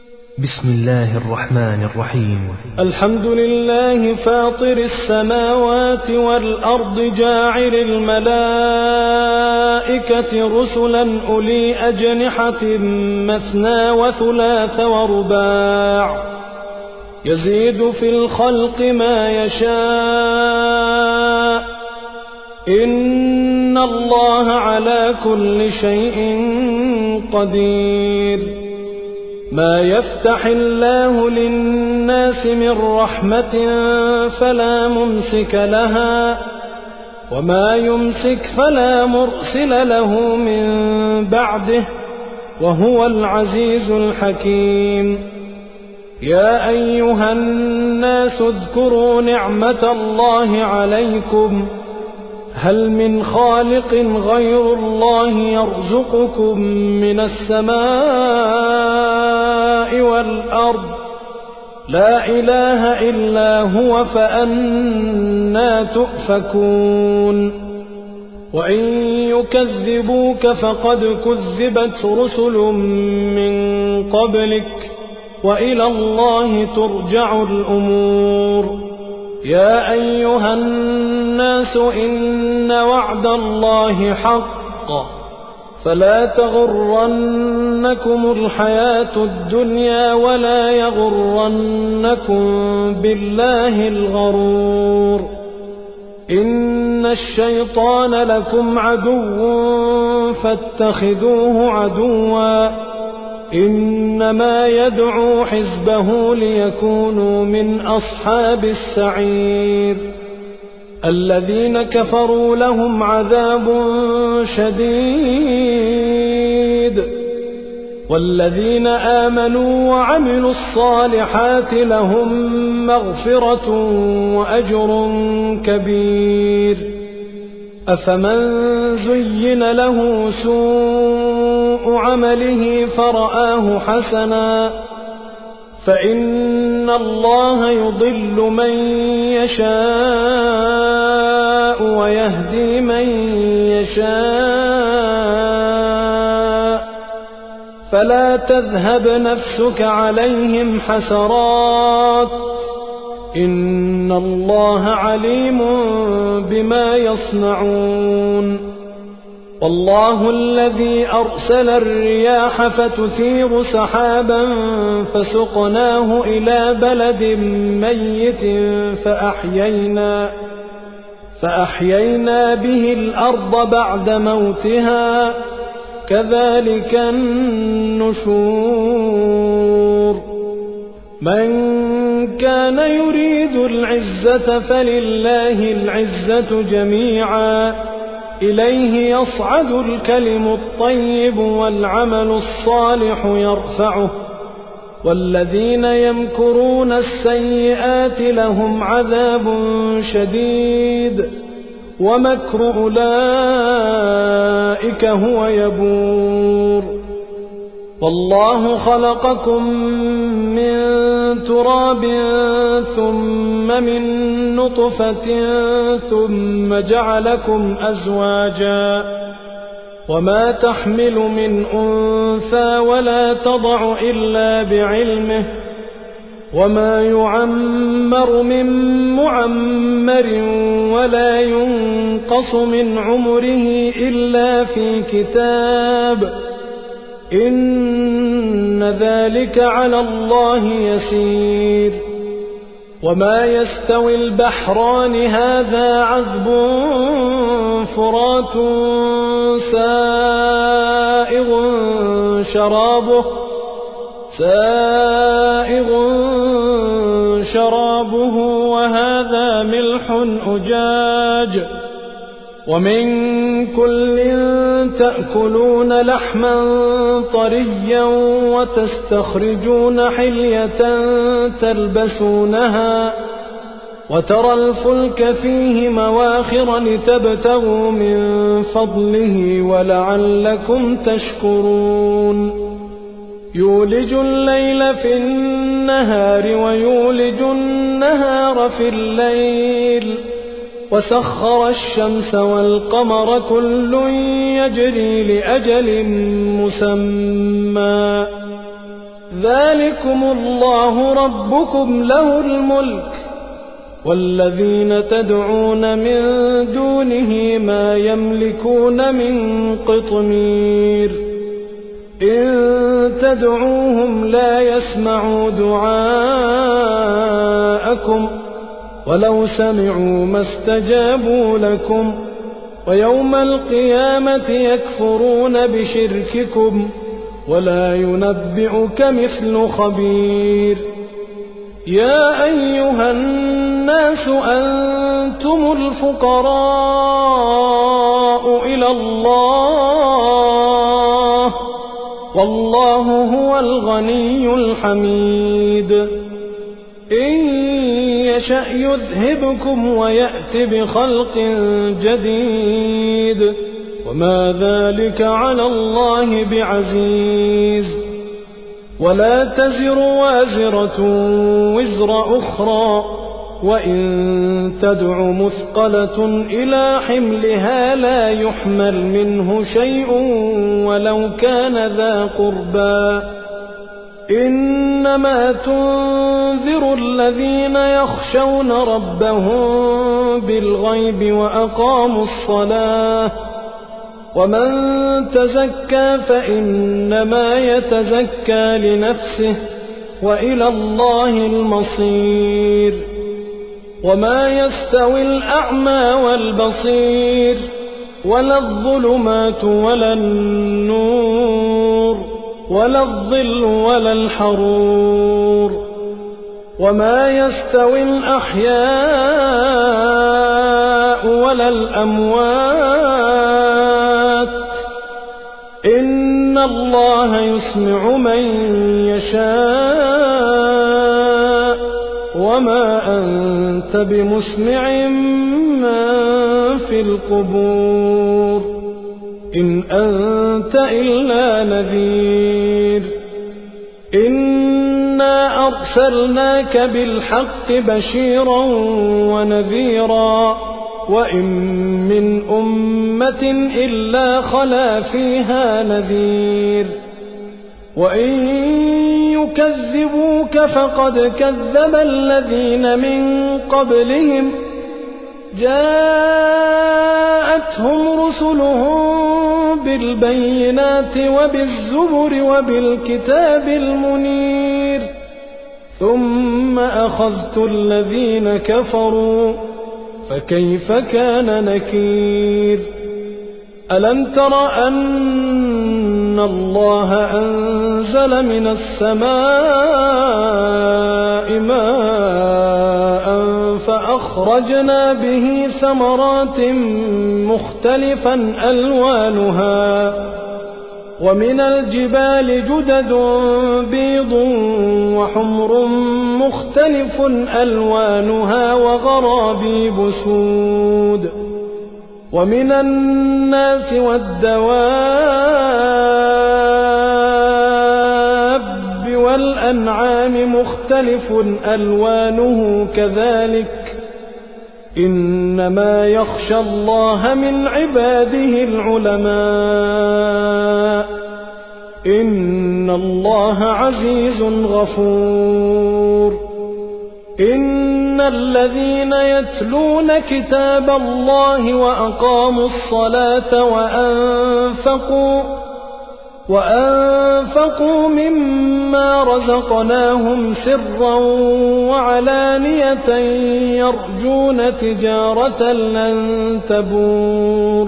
بسم الله الرحمن الرحيم. الحمد لله فاطر السماوات والأرض جاعل الملائكة رسلا أولي أجنحة مثنى وثلاث ورباع يزيد في الخلق ما يشاء إن الله على كل شيء قدير. ما يفتح الله للناس من رحمة فلا ممسك لها وما يمسك فلا مرسل له من بعده وهو العزيز الحكيم. يا أيها الناس اذكروا نعمة الله عليكم هل من خالق غير الله يرزقكم من السماء والأرض لا إله إلا هو فأنى تؤفكون. وإن يكذبوك فقد كذبت رسل من قبلك وإلى الله ترجع الأمور. يا أيها الناس إن وعد الله حق فلا تغرنكم الحياة الدنيا ولا يغرنكم بالله الغرور. إن الشيطان لكم عدو فاتخذوه عدوا إنما يدعو حزبه ليكونوا من أصحاب السعير. الذين كفروا لهم عذاب شديد والذين آمنوا وعملوا الصالحات لهم مغفرة وأجر كبير. أفمن زين له سوء عمله فرآه حسنا فإن الله يضل من يشاء ويهدي من يشاء فلا تذهب نفسك عليهم حسرات إن الله عليم بما يصنعون. والله الذي أرسل الرياح فتثير سحابا فسقناه إلى بلد ميت فأحيينا به الأرض بعد موتها كذلك النشور. من كان يريد العزة فلله العزة جميعا إليه يصعد الكلم الطيب والعمل الصالح يرفعه والذين يمكرون السيئات لهم عذاب شديد ومكر أولئك هو يبور. والله خلقكم من تراب ثم من نطفة ثم جعلكم أزواجا وما تحمل من أنثى ولا تضع إلا بعلمه وما يعمر من معمر ولا ينقص من عمره إلا في كتاب إن ذلك على الله يسير. وما يستوي البحران هذا عذب فرات سائغ شرابه وهذا ملح أجاج ومن كل تأكلون لحما طريا وتستخرجون حلية تلبسونها وترى الفلك فيه مواخر لتبتغوا من فضله ولعلكم تشكرون. يولج الليل في النهار ويولج النهار في الليل وسخر الشمس والقمر كل يجري لأجل مسمى ذلكم الله ربكم له الملك والذين تدعون من دونه ما يملكون من قطمير إن تدعوهم لا يسمعوا دعاءكم ولو سمعوا ما استجابوا لكم ويوم القيامة يكفرون بشرككم ولا ينبئك مثل خبير يا أيها الناس أنتم الفقراء إلى الله والله هو الغني الحميد إن يشأ يذهبكم ويأت بخلق جديد وما ذلك على الله بعزيز ولا تزر وازرة وزر أخرى وإن تدع مثقلة إلى حملها لا يحمل منه شيء ولو كان ذا قربى إنما تنذر الذين يخشون ربهم بالغيب وأقاموا الصلاة ومن تزكى فإنما يتزكى لنفسه وإلى الله المصير وما يستوي الأعمى والبصير ولا الظلمات ولا النور ولا الظل ولا الحرور وما يستوي الأحياء ولا الأموات إن الله يسمع من يشاء وما أنت بمسمع من في القبور إن أنت إلا نذير إنا أرسلناك بالحق بشيرا ونذيرا وإن من أمة إلا خلا فيها نذير وإن يكذبوك فقد كذب الذين من قبلهم جاءتهم رسلهم بالبينات وبالزبر وبالكتاب المنير ثم أخذت الذين كفروا فكيف كان نكير ألم تر أن الله أنزل من السماء ماء فأخرجنا به ثمرات مختلفا ألوانها ومن الجبال جدد بيض وحمر مختلف ألوانها وغرابيب سود ومن الناس والدواب والأنعام مختلف ألوانه كذلك إنما يخشى الله من عباده العلماء إن الله عزيز غفور إن الذين يتلون كتاب الله وأقاموا الصلاة وأنفقوا مما رزقناهم سرا وعلانية يرجون تجارة لن تبور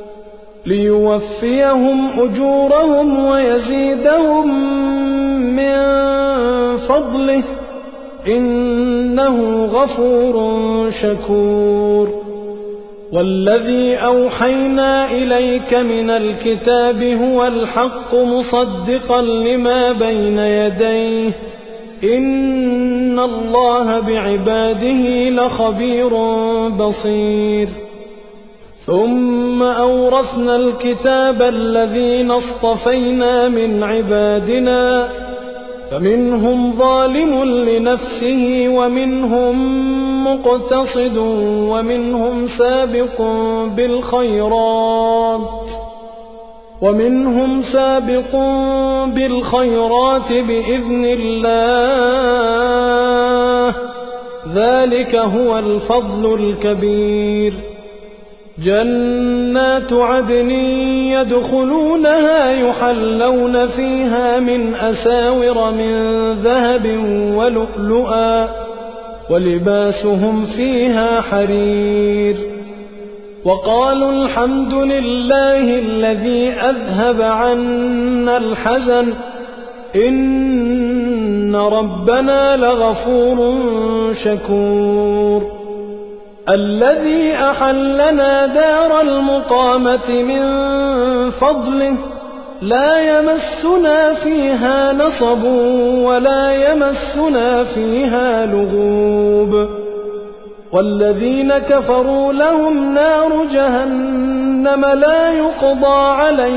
ليوفيهم أجورهم ويزيدهم من فضله إنه غفور شكور والذي أوحينا إليك من الكتاب هو الحق مصدقا لما بين يديه إن الله بعباده لخبير بصير ثم أورثنا الكتاب الذين اصطفينا من عبادنا فمنهم ظالم لنفسه ومنهم مقتصد ومنهم سابق بالخيرات ومنهم سابق بالخيرات بإذن الله، ذلك هو الفضل الكبير. جنات عدن يدخلونها يحلون فيها من أساور من ذهب ولؤلؤا، ولباسهم فيها حرير. وقالوا الحمد لله الذي أذهب عنا الحزن إن ربنا لغفور شكور. الذي أحلنا دار المقامة من فضله لا يمسنا فيها نصب ولا يمسنا فيها لغوب. والذين كفروا لهم نار جهنم لا يقضى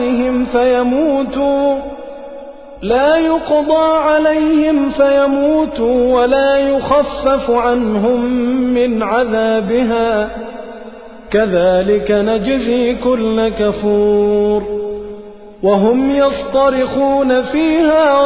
عليهم فيموتوا ولا يخفف عنهم من عذابها، كذلك نجزي كل كفور. وهم يصطرخون فيها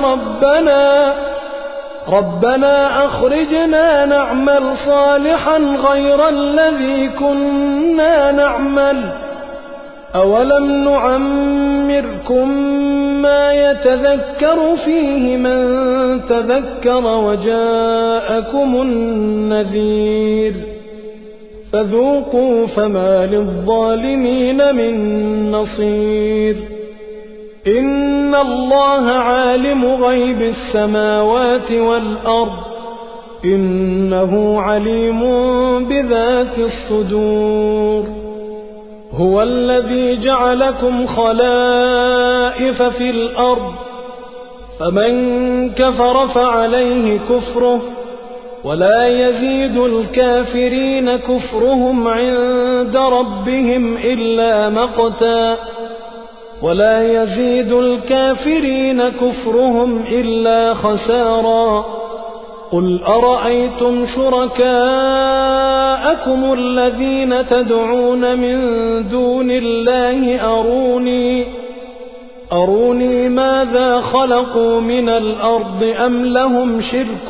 ربنا أخرجنا نعمل صالحا غير الذي كنا نعمل، أولم نعمركم ما يتذكر فيه من تذكر وجاءكم النذير، فذوقوا فما للظالمين من نصير. إن الله عالم غيب السماوات والأرض، إنه عليم بذات الصدور. هو الذي جعلكم خلائف في الأرض، فمن كفر فعليه كفره، ولا يزيد الكافرين كفرهم عند ربهم إلا مقتا، ولا يزيد الكافرين كفرهم إلا خسارا. قل أرأيتم شركاءكم الذين تدعون من دون الله أروني ماذا خلقوا من الأرض أم لهم شرك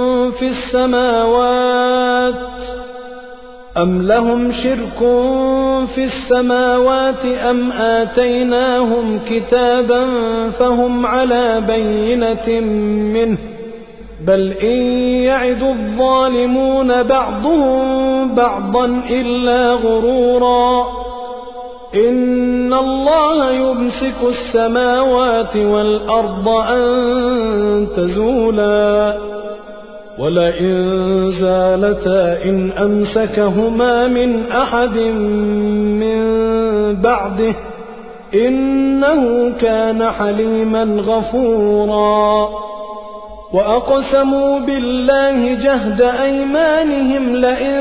في السماوات أم آتيناهم كتابا فهم على بينة منه، بل إن يعد الظالمون بعضهم بعضا إلا غرورا. إن الله يمسك السماوات والأرض أن تزولا، ولئن زالتا إن أمسكهما من أحد من بعده إنه كان حليما غفورا. وأقسموا بالله جهد أيمانهم لئن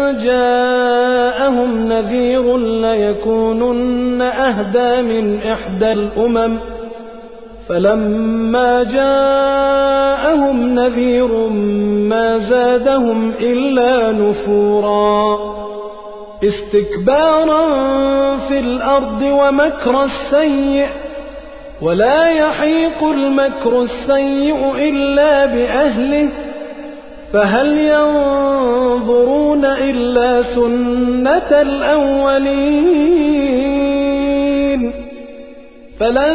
جاءهم نذير ليكونن أهدى من إحدى الأمم، فلما جاءهم نذير ما زادهم إلا نفورا، استكبارا في الأرض ومكر السيء، ولا يحيق المكر السيء إلا بأهله، فهل ينظرون إلا سنة الأولين، فلن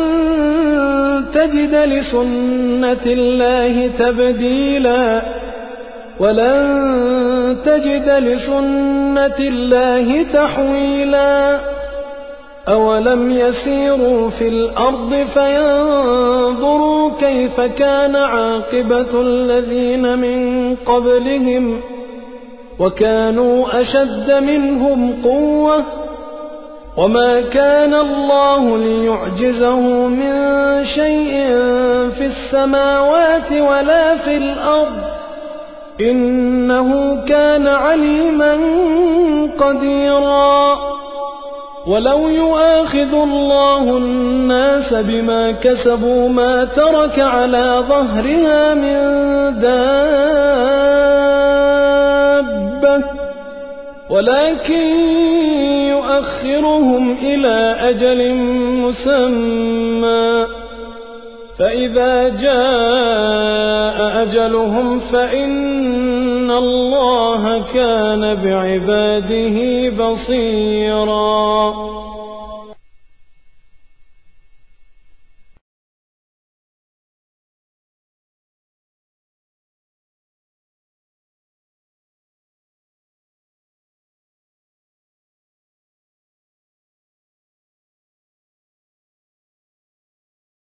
تجد لسنة الله تبديلا، ولن تجد لسنة الله تحويلا. أولم يسيروا في الأرض فينظروا كيف كان عاقبة الذين من قبلهم، وكانوا أشد منهم قوة، وما كان الله ليعجزه من شيء في السماوات ولا في الأرض، إنه كان عليما قديرا. ولو يؤاخذ الله الناس بما كسبوا ما ترك على ظهرها من دابة، ولكن يؤخرهم إلى أجل مسمى فإذا جاء أجلهم فإن الله كان بعباده بصيرا